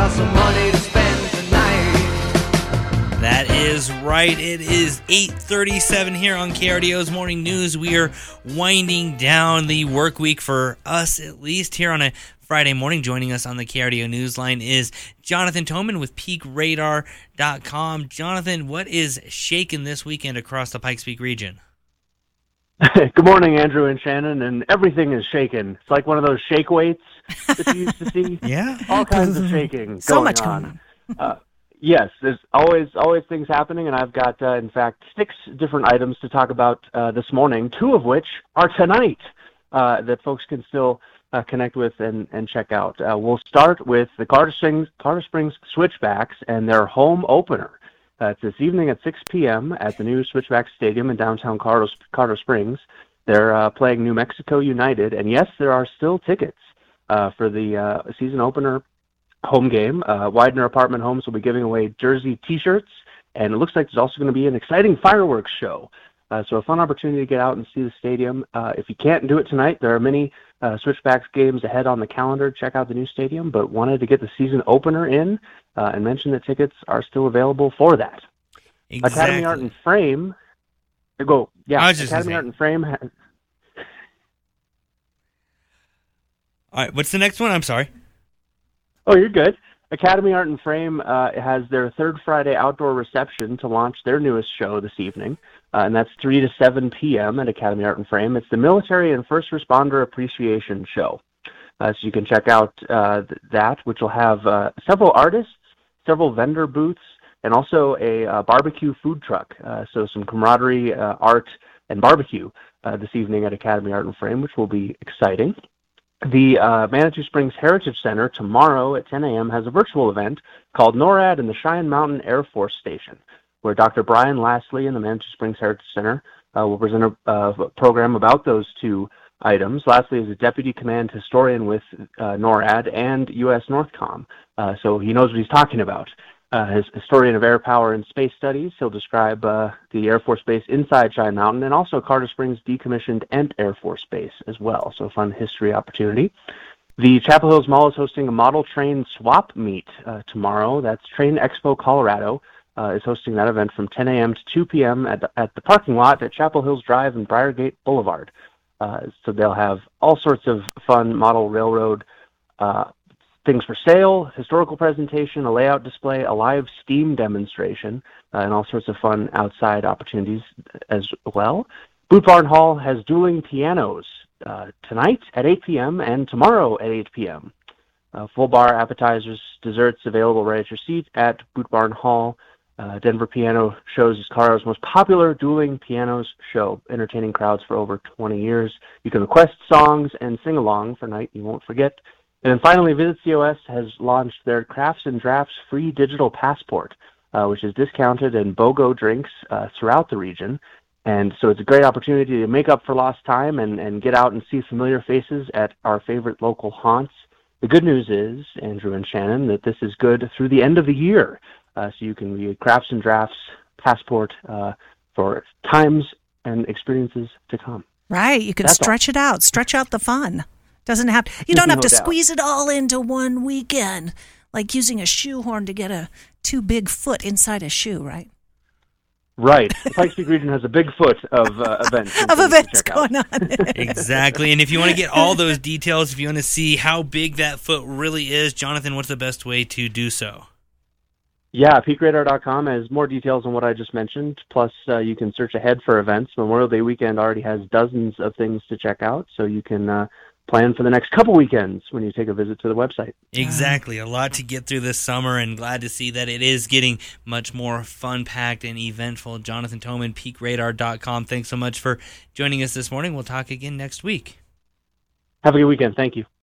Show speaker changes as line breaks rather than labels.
got some money to spend tonight.
That is right. It is 8:37 here on KRDO's Morning News. We are winding down the work week for us, at least here on a Friday morning. Joining us on the KRDO Newsline is Jonathan Toman with PeakRadar.com. Jonathan, what is shaking this weekend across the Pikes Peak region?
Good morning, Andrew and Shannon, and everything is shaking. It's like one of those shake weights that you used to see.
Yeah.
All kinds of shaking
So
going
much
on.
going on.
Yes, there's always things happening, and I've got, in fact, 6 different items to talk about this morning, 2 of which are tonight that folks can still connect with and check out. We'll start with the Carter Springs Switchbacks and their home opener. It's this evening at 6 p.m. at the new Switchbacks Stadium in downtown Carter Springs. They're playing New Mexico United, and yes, there are still tickets for the season opener home game. Widener Apartment Homes will be giving away jersey T-shirts, and it looks like there's also going to be an exciting fireworks show. So a fun opportunity to get out and see the stadium. If you can't do it tonight, there are many Switchbacks games ahead on the calendar. Check out the new stadium, but wanted to get the season opener in and mention that tickets are still available for that.
Exactly.
Academy Art and Frame. Go. Yeah.
Academy
Art and Frame.
All right. What's the next one? I'm sorry.
Oh, you're good. Academy Art and Frame has their third Friday outdoor reception to launch their newest show this evening, and that's 3 to 7 p.m. at Academy Art and Frame. It's the Military and First Responder Appreciation Show. So you can check out that, which will have several artists, several vendor booths, and also a barbecue food truck. So some camaraderie, art, and barbecue this evening at Academy Art and Frame, which will be exciting. The Manitou Springs Heritage Center tomorrow at 10 a.m. has a virtual event called NORAD and the Cheyenne Mountain Air Force Station, where Dr. Brian Lastly in the Manitou Springs Heritage Center will present a program about those 2 items. Lastly is a deputy command historian with NORAD and U.S. Northcom, so he knows what he's talking about. His historian of air power and space studies, he'll describe the Air Force Base inside Cheyenne Mountain and also Carter Springs decommissioned Ent Air Force Base as well, so a fun history opportunity. The Chapel Hills Mall is hosting a model train swap meet tomorrow. That's Train Expo Colorado is hosting that event from 10 a.m. to 2 p.m. at the parking lot at Chapel Hills Drive and Briargate Boulevard. So they'll have all sorts of fun model railroad things for sale, historical presentation, a layout display, a live STEAM demonstration, and all sorts of fun outside opportunities as well. Boot Barn Hall has dueling pianos tonight at 8 p.m. and tomorrow at 8 p.m. Full bar appetizers, desserts available right at your seat at Boot Barn Hall. Denver Piano Shows is Colorado's most popular dueling pianos show, entertaining crowds for over 20 years. You can request songs and sing along for night you won't forget. And then finally, Visit COS has launched their Crafts and Drafts free digital passport, which is discounted and BOGO drinks throughout the region. And so it's a great opportunity to make up for lost time and get out and see familiar faces at our favorite local haunts. The good news is, Andrew and Shannon, that this is good through the end of the year. So you can read Crafts and Drafts passport for times and experiences to come.
Right. You can stretch it out. Stretch out the fun. You don't have to squeeze it all into one weekend, like using a shoehorn to get a too big foot inside a shoe, right?
Right. The Pikes Peak region has a big foot of events.
Going on.
Exactly. And if you want to get all those details, if you want to see how big that foot really is, Jonathan, what's the best way to do so?
Yeah, PeakRadar.com has more details on what I just mentioned. Plus, you can search ahead for events. Memorial Day weekend already has dozens of things to check out, so you can plan for the next couple weekends when you take a visit to the website.
Exactly. A lot to get through this summer, and glad to see that it is getting much more fun-packed and eventful. Jonathan Toman, PeakRadar.com. Thanks so much for joining us this morning. We'll talk again next week.
Have a good weekend. Thank you.